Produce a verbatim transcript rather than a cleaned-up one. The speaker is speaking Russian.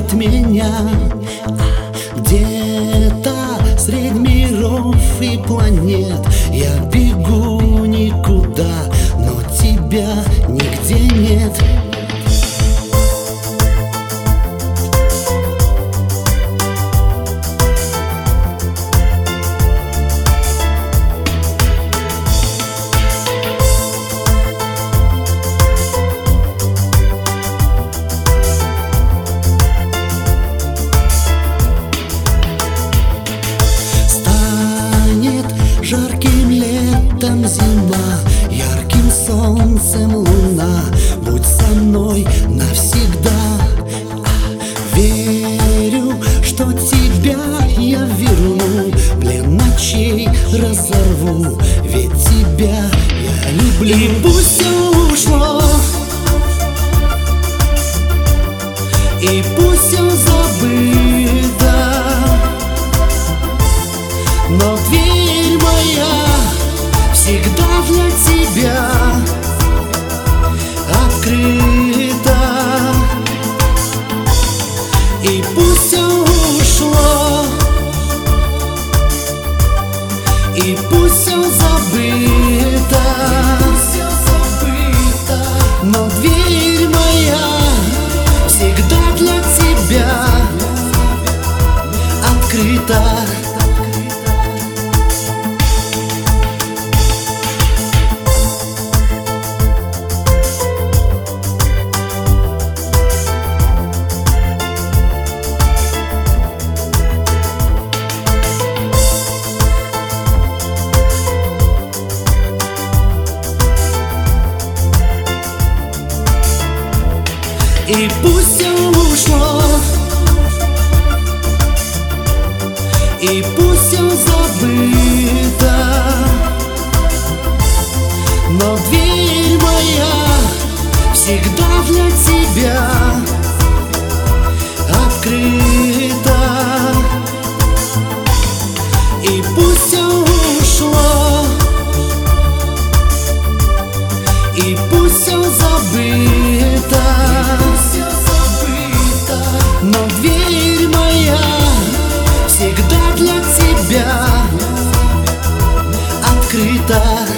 от меня. Где-то средь миров и планет я бегу никуда, но тебя нигде нет. Жарким летом зима, ярким солнцем луна. Будь со мной навсегда. Верю, что тебя я верну, плен ночей разорву, ведь тебя я люблю. И пусть все ушло, и пусть все забыто, но дверь моя всегда для тебя открыта. И пусть все ушло, и пусть все забыто, но дверь моя всегда для тебя открыта. И пусть все ушло, и пусть все забыто, но дверь моя всегда для тебя открыта. И пусть все ушло, и пусть все забыто, но дверь моя всегда для тебя открыта.